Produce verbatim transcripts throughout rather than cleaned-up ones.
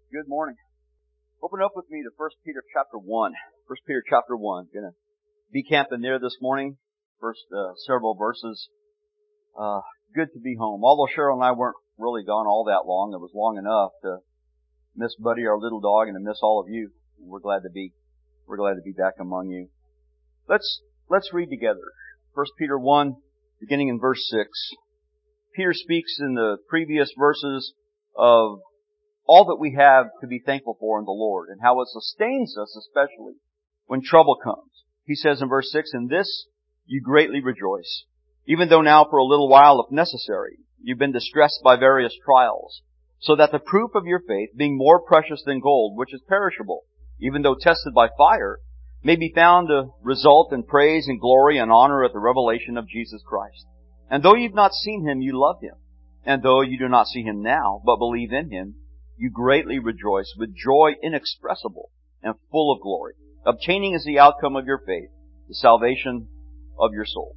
Good morning. Open up with me to First Peter chapter one. First Peter chapter one. Gonna be camping there this morning. First uh, several verses. Uh, good to be home. Although Cheryl and I weren't really gone all that long, it was long enough to miss Buddy, our little dog, and to miss all of you. We're glad to be, we're glad to be back among you. Let's, let's read together. First Peter one, beginning in verse six. Peter speaks in the previous verses of all that we have to be thankful for in the Lord and how it sustains us, especially when trouble comes. He says in verse six, "In this you greatly rejoice, even though now for a little while, if necessary, you've been distressed by various trials, so that the proof of your faith, being more precious than gold, which is perishable, even though tested by fire, may be found to result in praise and glory and honor at the revelation of Jesus Christ. And though you've not seen Him, you love Him. And though you do not see Him now, but believe in Him, you greatly rejoice with joy inexpressible and full of glory, obtaining as the outcome of your faith the salvation of your souls."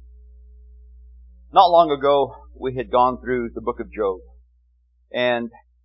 Not long ago, we had gone through the book of Job. And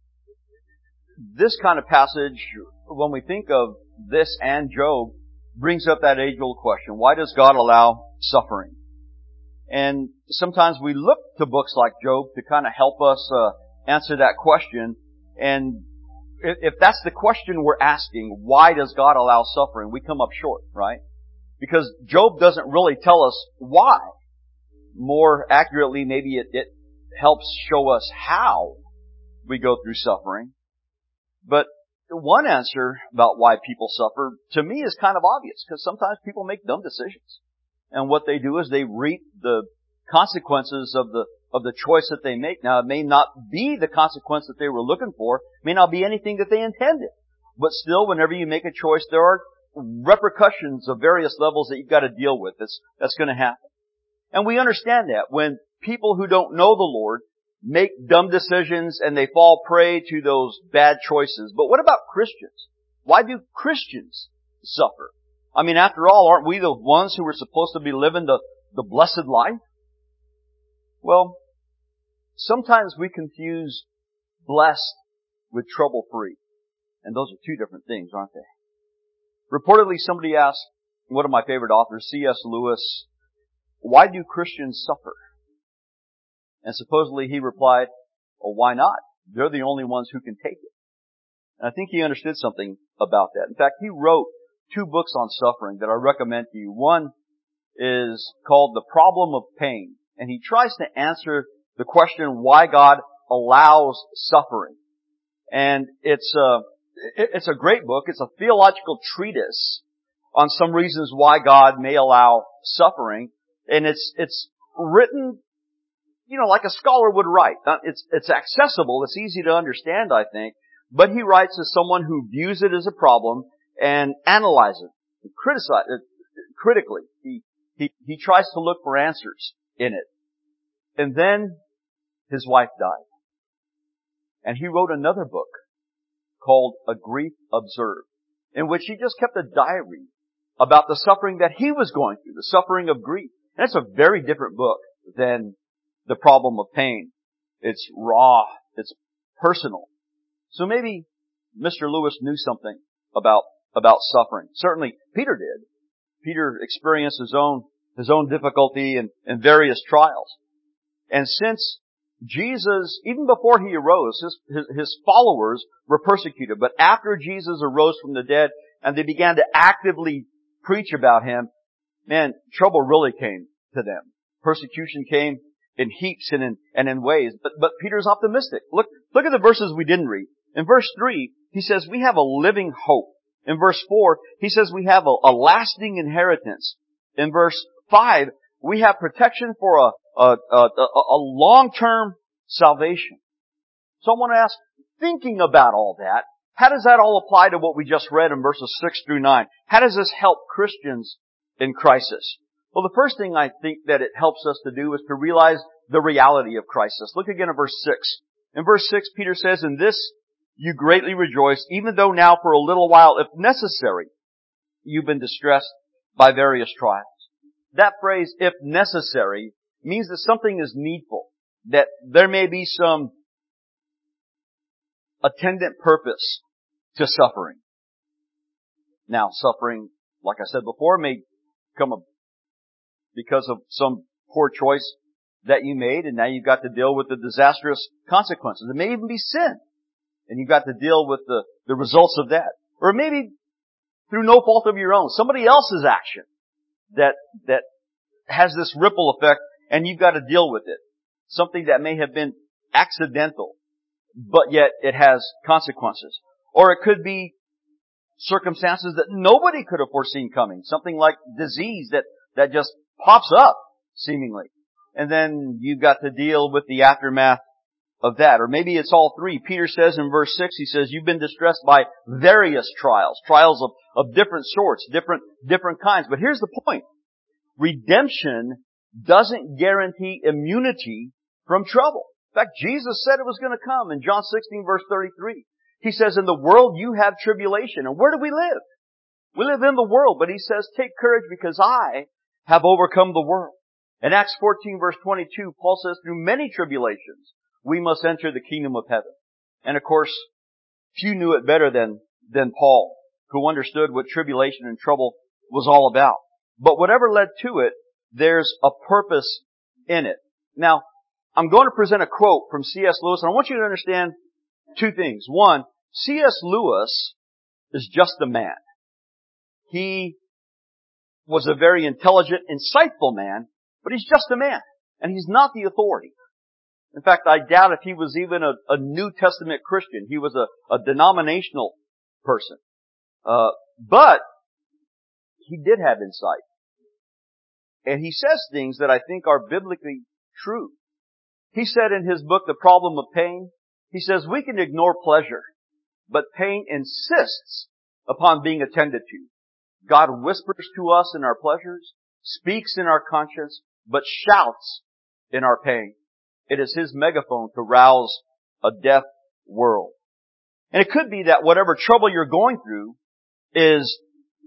this kind of passage, when we think of this and Job, brings up that age-old question: why does God allow suffering? And sometimes we look to books like Job to kind of help us uh, answer that question. And if that's the question we're asking, why does God allow suffering, we come up short, right? Because Job doesn't really tell us why. More accurately, maybe it, it helps show us how we go through suffering. But one answer about why people suffer, to me, is kind of obvious, because sometimes people make dumb decisions. And what they do is they reap the consequences of the of the choice that they make. Now, it may not be the consequence that they were looking for. It may not be anything that they intended. But still, whenever you make a choice, there are repercussions of various levels that you've got to deal with. That's, that's going to happen. And we understand that when people who don't know the Lord make dumb decisions and they fall prey to those bad choices. But what about Christians? Why do Christians suffer? I mean, after all, aren't we the ones who are supposed to be living the, the blessed life? Well, sometimes we confuse blessed with trouble-free. And those are two different things, aren't they? Reportedly, somebody asked one of my favorite authors, C S Lewis, why do Christians suffer? And supposedly he replied, well, why not? They're the only ones who can take it. And I think he understood something about that. In fact, he wrote two books on suffering that I recommend to you. One is called The Problem of Pain. And he tries to answer the question why God allows suffering. And it's a, it's a great book. It's a theological treatise on some reasons why God may allow suffering. And it's, it's written, you know, like a scholar would write. It's, it's accessible. It's easy to understand, I think. But he writes as someone who views it as a problem and analyzes it, and criticize it critically. He, he, he tries to look for answers in it. And then his wife died. And he wrote another book called A Grief Observed, in which he just kept a diary about the suffering that he was going through, the suffering of grief. And it's a very different book than The Problem of Pain. It's raw. It's personal. So maybe Mister Lewis knew something about, about suffering. Certainly Peter did. Peter experienced his own, his own difficulty and, and various trials. And since Jesus, even before He arose, his, his, his followers were persecuted. But after Jesus arose from the dead and they began to actively preach about Him, man, trouble really came to them. Persecution came in heaps and in, and in ways. But, but Peter's optimistic. Look, look at the verses we didn't read. In verse three, he says we have a living hope. In verse four, he says we have a, a lasting inheritance. In verse five, we have protection for a A, a, a long-term salvation. So I want to ask, thinking about all that, how does that all apply to what we just read in verses six through nine? How does this help Christians in crisis? Well, the first thing I think that it helps us to do is to realize the reality of crisis. Look again at verse six. In verse six, Peter says, "In this you greatly rejoice, even though now for a little while, if necessary, you've been distressed by various trials." That phrase, "if necessary," means that something is needful, that there may be some attendant purpose to suffering. Now, suffering, like I said before, may come because of some poor choice that you made, and now you've got to deal with the disastrous consequences. It may even be sin, and you've got to deal with the, the results of that. Or maybe through no fault of your own, somebody else's action that, that has this ripple effect, and you've got to deal with it. Something that may have been accidental, but yet it has consequences. Or it could be circumstances that nobody could have foreseen coming. Something like disease that, that just pops up, seemingly. And then you've got to deal with the aftermath of that. Or maybe it's all three. Peter says in verse six, he says, you've been distressed by various trials. Trials of, of different sorts, different, different kinds. But here's the point. Redemption doesn't guarantee immunity from trouble. In fact, Jesus said it was going to come in John sixteen verse thirty-three. He says, in the world you have tribulation. And where do we live? We live in the world, but he says, take courage because I have overcome the world. In Acts fourteen verse twenty-two, Paul says, through many tribulations, we must enter the kingdom of heaven. And of course, few knew it better than, than Paul, who understood what tribulation and trouble was all about. But whatever led to it, there's a purpose in it. Now, I'm going to present a quote from C S Lewis, and I want you to understand two things. One, C S Lewis is just a man. He was a very intelligent, insightful man, but he's just a man, and he's not the authority. In fact, I doubt if he was even a, a New Testament Christian. He was a, a denominational person. Uh, but he did have insight. And he says things that I think are biblically true. He said in his book, The Problem of Pain, he says, we can ignore pleasure, but pain insists upon being attended to. God whispers to us in our pleasures, speaks in our conscience, but shouts in our pain. It is His megaphone to rouse a deaf world. And it could be that whatever trouble you're going through is,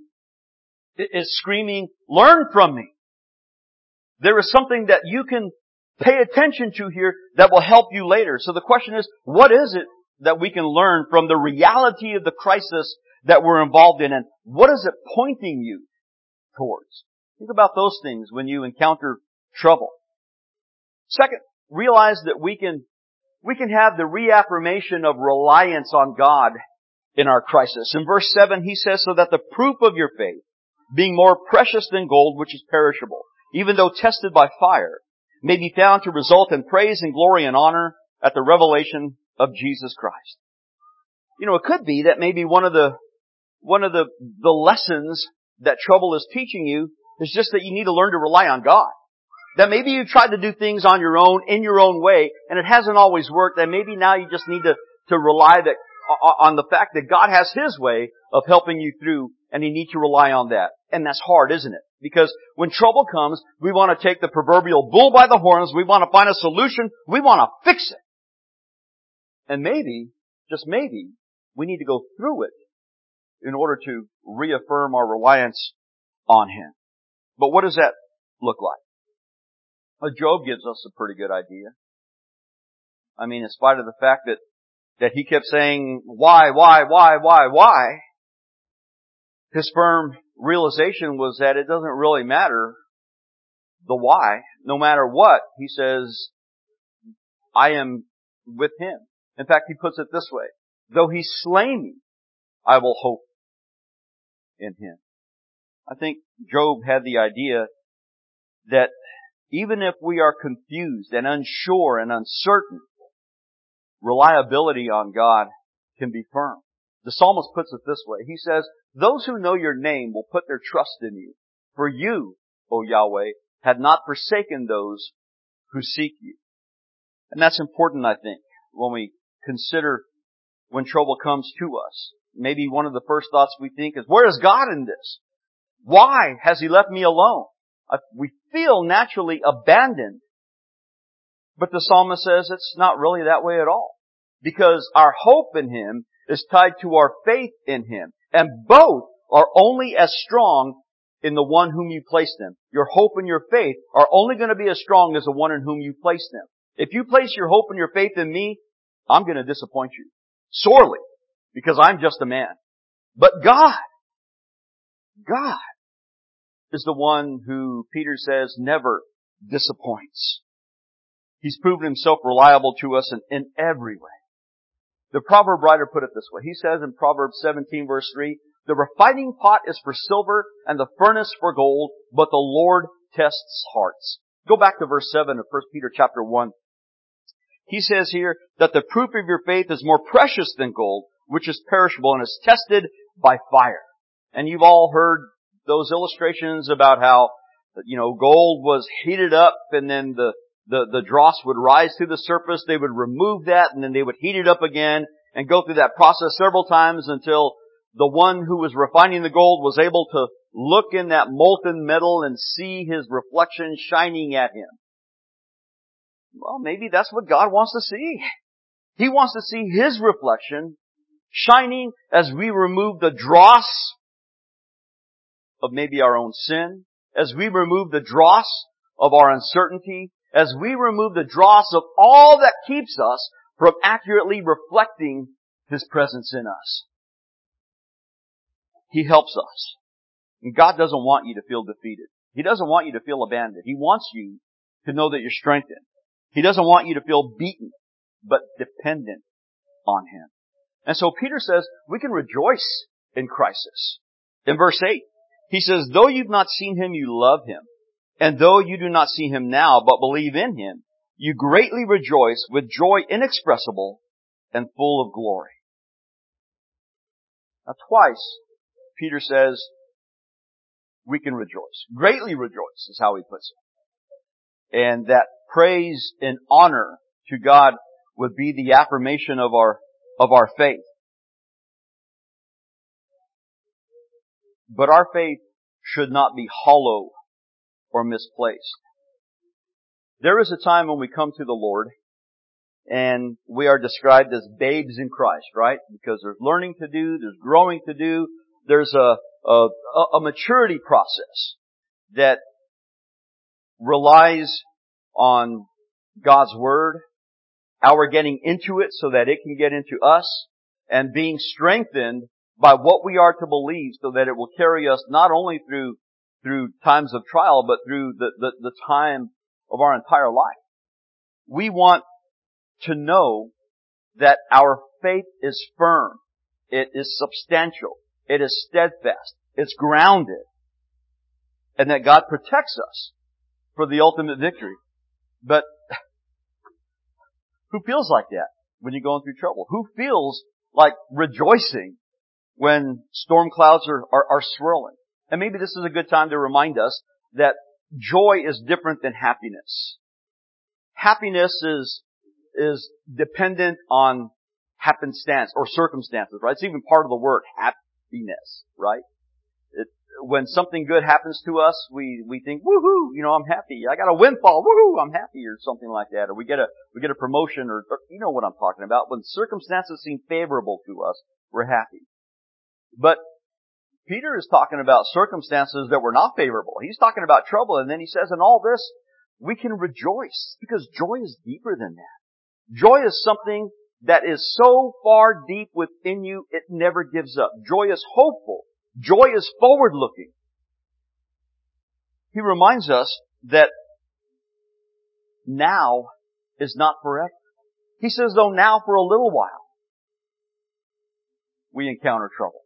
is screaming, learn from me. There is something that you can pay attention to here that will help you later. So the question is, what is it that we can learn from the reality of the crisis that we're involved in, and what is it pointing you towards? Think about those things when you encounter trouble. Second, realize that we can, we can have the reaffirmation of reliance on God in our crisis. In verse seven, he says, so that the proof of your faith, being more precious than gold, which is perishable, even though tested by fire, may be found to result in praise and glory and honor at the revelation of Jesus Christ. You know, it could be that maybe one of the, one of the, the lessons that trouble is teaching you is just that you need to learn to rely on God. That maybe you tried to do things on your own, in your own way, and it hasn't always worked, and maybe now you just need to, to rely that, on the fact that God has His way of helping you through, and you need to rely on that. And that's hard, isn't it? Because when trouble comes, we want to take the proverbial bull by the horns, we want to find a solution, we want to fix it. And maybe, just maybe, we need to go through it in order to reaffirm our reliance on Him. But what does that look like? Well, Job gives us a pretty good idea. I mean, in spite of the fact that, that he kept saying, why, why, why, why, why, his firm realization was that it doesn't really matter the why. No matter what, he says, I am with Him. In fact, he puts it this way, though He slay me, I will hope in Him. I think Job had the idea that even if we are confused and unsure and uncertain, reliability on God can be firm. The psalmist puts it this way. He says, those who know your name will put their trust in you. For you, O Yahweh, have not forsaken those who seek you. And that's important, I think, when we consider when trouble comes to us. Maybe one of the first thoughts we think is, where is God in this? Why has He left me alone? We feel naturally abandoned. But the psalmist says it's not really that way at all. Because our hope in Him is tied to our faith in Him. And both are only as strong in the one whom you place them. Your hope and your faith are only going to be as strong as the one in whom you place them. If you place your hope and your faith in me, I'm going to disappoint you. sorely, because I'm just a man. But God, God is the one who Peter says never disappoints. He's proven himself reliable to us in, in every way. The proverb writer put it this way. He says in Proverbs seventeen verse three, the refining pot is for silver and the furnace for gold, but the Lord tests hearts. Go back to verse seven of First Peter chapter one. He says here that the proof of your faith is more precious than gold, which is perishable and is tested by fire. And you've all heard those illustrations about how, you know, gold was heated up and then the The, the dross would rise to the surface, they would remove that, and then they would heat it up again and go through that process several times until the one who was refining the gold was able to look in that molten metal and see his reflection shining at him. Well, maybe that's what God wants to see. He wants to see His reflection shining as we remove the dross of maybe our own sin, as we remove the dross of our uncertainty, as we remove the dross of all that keeps us from accurately reflecting His presence in us. He helps us. And God doesn't want you to feel defeated. He doesn't want you to feel abandoned. He wants you to know that you're strengthened. He doesn't want you to feel beaten, but dependent on Him. And so Peter says we can rejoice in crisis. In verse eight, he says, though you've not seen Him, you love Him. And though you do not see Him now, but believe in Him, you greatly rejoice with joy inexpressible and full of glory. Now twice, Peter says, we can rejoice. Greatly rejoice is how he puts it. And that praise and honor to God would be the affirmation of our, of our faith. But our faith should not be hollow or misplaced. There is a time when we come to the Lord and we are described as babes in Christ, right? Because there's learning to do, there's growing to do, there's a, a, a maturity process that relies on God's Word, our getting into it so that it can get into us, and being strengthened by what we are to believe so that it will carry us not only through through times of trial, but through the, the, the time of our entire life. We want to know that our faith is firm. It is substantial. It is steadfast. It's grounded. And that God protects us for the ultimate victory. But who feels like that when you're going through trouble? Who feels like rejoicing when storm clouds are, are, are swirling? And maybe this is a good time to remind us that joy is different than happiness. Happiness is, is dependent on happenstance or circumstances, right? It's even part of the word, happiness, right? It, when something good happens to us, we, we think, woohoo, you know, I'm happy. I got a windfall, woohoo, I'm happy, or something like that. Or we get a, we get a promotion, or, or you know what I'm talking about. When circumstances seem favorable to us, we're happy. But Peter is talking about circumstances that were not favorable. He's talking about trouble, and then he says, in all this, we can rejoice, because joy is deeper than that. Joy is something that is so far deep within you, it never gives up. Joy is hopeful. Joy is forward-looking. He reminds us that now is not forever. He says, though now for a little while, we encounter trouble.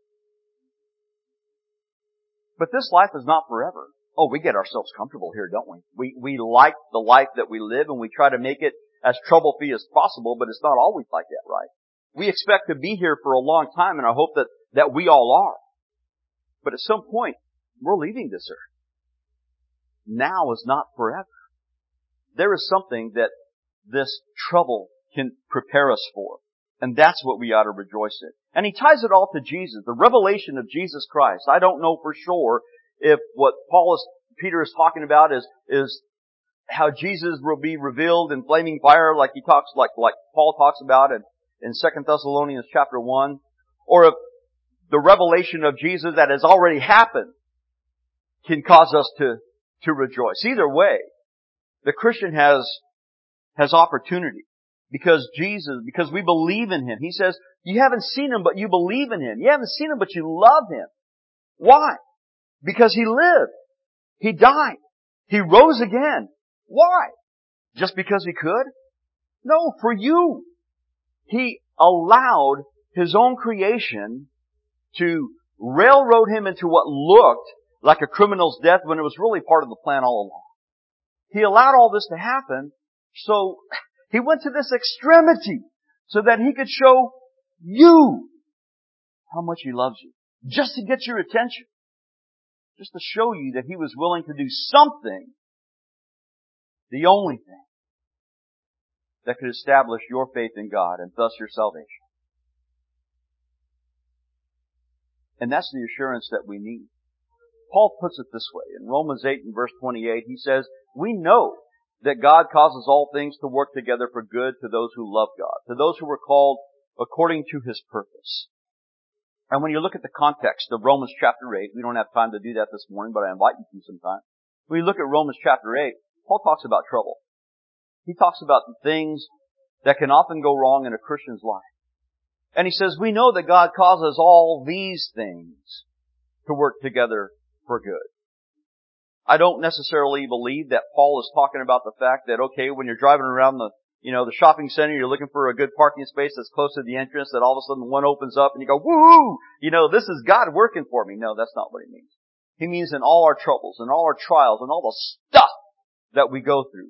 But this life is not forever. Oh, we get ourselves comfortable here, don't we? We, we like the life that we live and we try to make it as trouble-free as possible, but it's not always like that, right? We expect to be here for a long time, and I hope that, that we all are. But at some point, we're leaving this earth. Now is not forever. There is something that this trouble can prepare us for. And that's what we ought to rejoice in. And he ties it all to Jesus, the revelation of Jesus Christ. I don't know for sure if what Paul is, Peter is talking about is, is how Jesus will be revealed in flaming fire like he talks, like, like Paul talks about in, in Second Thessalonians chapter one. Or if the revelation of Jesus that has already happened can cause us to, to rejoice. Either way, the Christian has, has opportunity. Because Jesus, because we believe in Him. He says, you haven't seen Him, but you believe in Him. You haven't seen Him, but you love Him. Why? Because He lived. He died. He rose again. Why? Just because He could? No, for you. He allowed His own creation to railroad Him into what looked like a criminal's death when it was really part of the plan all along. He allowed all this to happen, so He went to this extremity so that He could show you how much He loves you. Just to get your attention. Just to show you that He was willing to do something, the only thing, that could establish your faith in God and thus your salvation. And that's the assurance that we need. Paul puts it this way. In Romans eight and verse twenty-eight, he says, we know that God causes all things to work together for good to those who love God, to those who were called according to His purpose. And when you look at the context of Romans chapter eight, we don't have time to do that this morning, but I invite you to sometime. When you look at Romans chapter eight, Paul talks about trouble. He talks about the things that can often go wrong in a Christian's life. And he says, we know that God causes all these things to work together for good. I don't necessarily believe that Paul is talking about the fact that, okay, when you're driving around the, you know, the shopping center, you're looking for a good parking space that's close to the entrance, that all of a sudden one opens up and you go, woo! You know, this is God working for me. No, that's not what he means. He means in all our troubles and all our trials and all the stuff that we go through,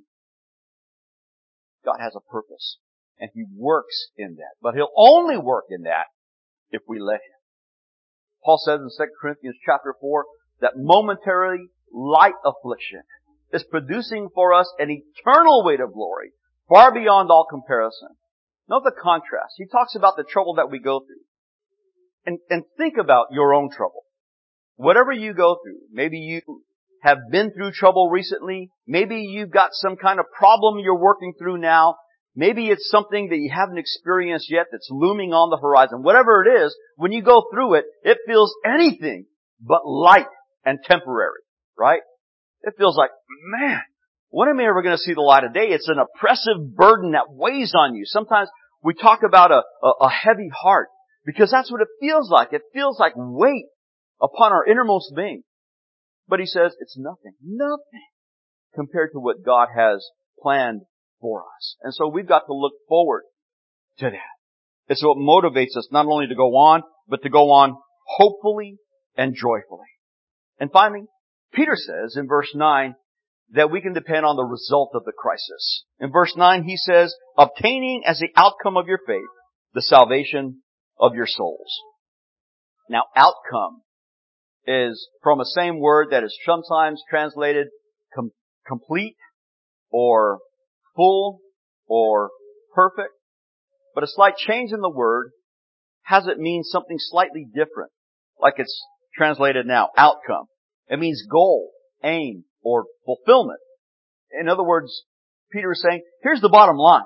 God has a purpose. And He works in that. But He'll only work in that if we let Him. Paul says in Second Corinthians chapter four that momentary light affliction is producing for us an eternal weight of glory far beyond all comparison. Note the contrast. He talks about the trouble that we go through. And, and think about your own trouble. Whatever you go through, maybe you have been through trouble recently. Maybe you've got some kind of problem you're working through now. Maybe it's something that you haven't experienced yet that's looming on the horizon. Whatever it is, when you go through it, it feels anything but light and temporary, right? It feels like, man, when am I ever going to see the light of day? It's an oppressive burden that weighs on you. Sometimes we talk about a, a, a heavy heart because that's what it feels like. It feels like weight upon our innermost being. But he says it's nothing, nothing compared to what God has planned for us. And so we've got to look forward to that. It's what motivates us not only to go on, but to go on hopefully and joyfully. And finally, Peter says in verse nine that we can depend on the result of the crisis. In verse nine he says, obtaining as the outcome of your faith the salvation of your souls. Now outcome is from a same word that is sometimes translated com- complete or full or perfect. But a slight change in the word has it mean something slightly different. Like it's translated now, outcome. It means goal, aim, or fulfillment. In other words, Peter is saying, here's the bottom line.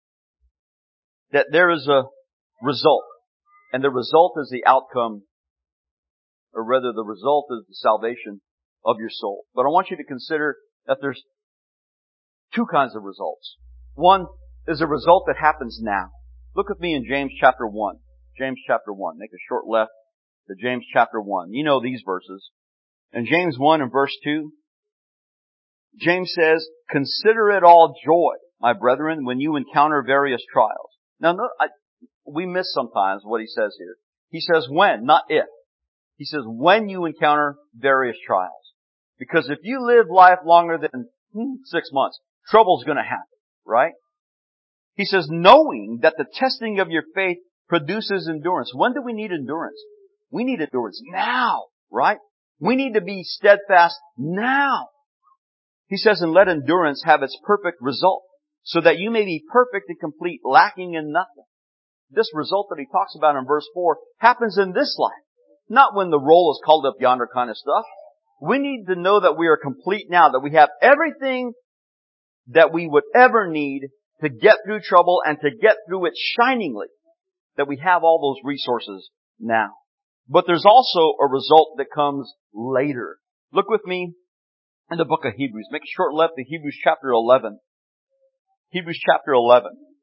That there is a result. And the result is the outcome, or rather the result is the salvation of your soul. But I want you to consider that there's two kinds of results. One is a result that happens now. Look with me in James chapter one. James chapter one. Make a short left to James chapter one. You know these verses. In James one and verse two, James says, consider it all joy, my brethren, when you encounter various trials. Now, no, I, we miss sometimes what he says here. He says when, not if. He says when you encounter various trials. Because if you live life longer than hmm, six months, trouble's going to happen, right? He says, knowing that the testing of your faith produces endurance. When do we need endurance? We need endurance now, right? We need to be steadfast now. He says, and let endurance have its perfect result, so that you may be perfect and complete, lacking in nothing. This result that he talks about in verse four happens in this life, not when the roll is called up yonder kind of stuff. We need to know that we are complete now, that we have everything that we would ever need to get through trouble and to get through it shiningly, that we have all those resources now. But there's also a result that comes later. Look with me in the book of Hebrews. Make a short left to Hebrews chapter eleven. Hebrews chapter eleven.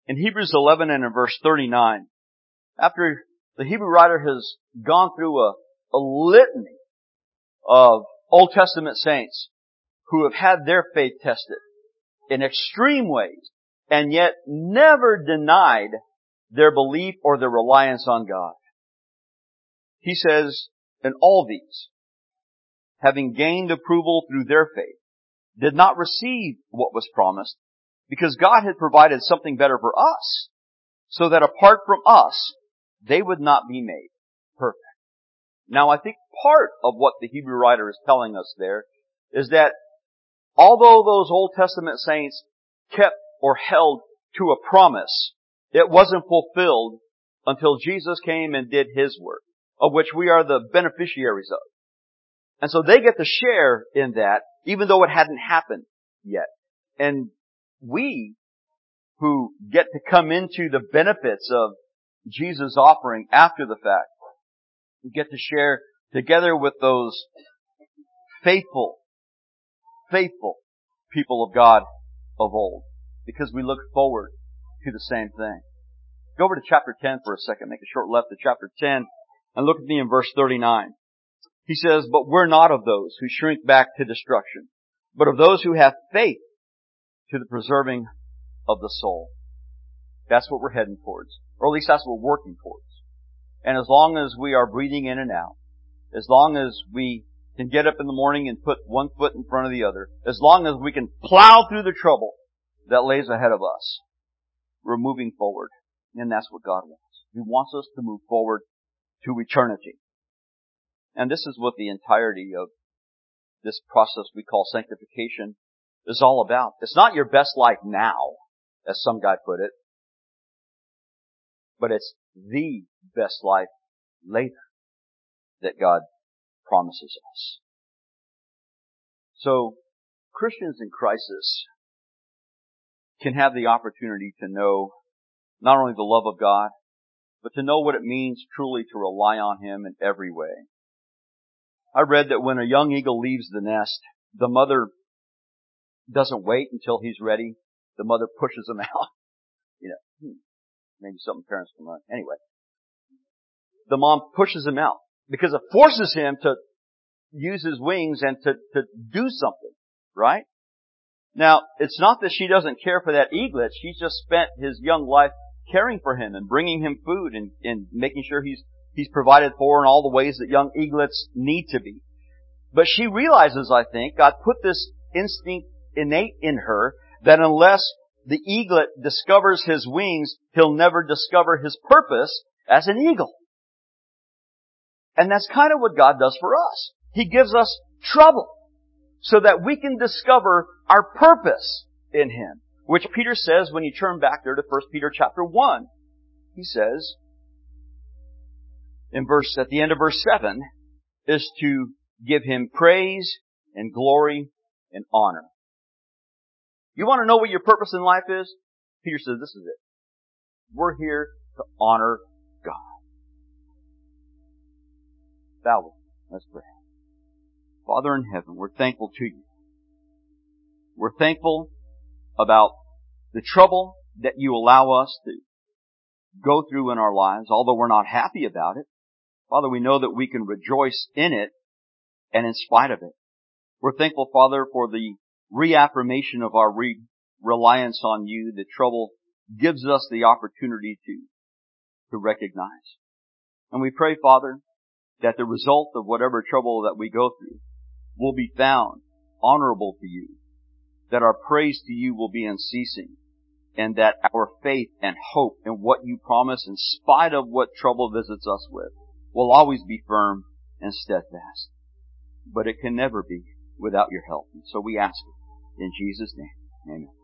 In Hebrews eleven and in verse thirty-nine, after the Hebrew writer has gone through a, a litany of Old Testament saints who have had their faith tested in extreme ways and yet never denied their belief or their reliance on God. He says, and all these, having gained approval through their faith, did not receive what was promised because God had provided something better for us, so that apart from us, they would not be made perfect. Now I think part of what the Hebrew writer is telling us there is that although those Old Testament saints kept or held to a promise, it wasn't fulfilled until Jesus came and did His work, of which we are the beneficiaries of. And so they get to share in that, even though it hadn't happened yet. And we, who get to come into the benefits of Jesus' offering after the fact, we get to share together with those faithful, faithful people of God of old, because we look forward to the same thing. Go over to chapter ten for a second, make a short left to chapter ten, and look at me in verse thirty-nine. He says, but we're not of those who shrink back to destruction, but of those who have faith to the preserving of the soul. That's what we're heading towards. Or at least that's what we're working towards. And as long as we are breathing in and out, as long as we can get up in the morning and put one foot in front of the other, as long as we can plow through the trouble that lays ahead of us, we're moving forward. And that's what God wants. He wants us to move forward to eternity. And this is what the entirety of this process we call sanctification is all about. It's not your best life now, as some guy put it, but it's the best life later that God promises us. So, Christians in crisis can have the opportunity to know not only the love of God, but to know what it means truly to rely on Him in every way. I read that when a young eagle leaves the nest, the mother doesn't wait until he's ready. The mother pushes him out. You know, maybe something parents can learn. Anyway, the mom pushes him out because it forces him to use his wings and to, to do something, right? Now, it's not that she doesn't care for that eaglet. She's just spent his young life caring for him and bringing him food and, and making sure he's He's provided for in all the ways that young eaglets need to be. But she realizes, I think, God put this instinct innate in her that unless the eaglet discovers his wings, he'll never discover his purpose as an eagle. And that's kind of what God does for us. He gives us trouble so that we can discover our purpose in Him, which Peter says when you turn back there to First Peter chapter one. He says, in verse, at the end of verse seven, is to give Him praise and glory and honor. You want to know what your purpose in life is? Peter says this is it. We're here to honor God. Bow with me. Let's pray. Father in heaven, we're thankful to You. We're thankful about the trouble that You allow us to go through in our lives, although we're not happy about it. Father, we know that we can rejoice in it and in spite of it. We're thankful, Father, for the reaffirmation of our re- reliance on You. The trouble gives us the opportunity to, to recognize. And we pray, Father, that the result of whatever trouble that we go through will be found honorable to You, that our praise to You will be unceasing, and that our faith and hope in what You promise, in spite of what trouble visits us with, will always be firm and steadfast. But it can never be without Your help. And so we ask it in Jesus' name. Amen.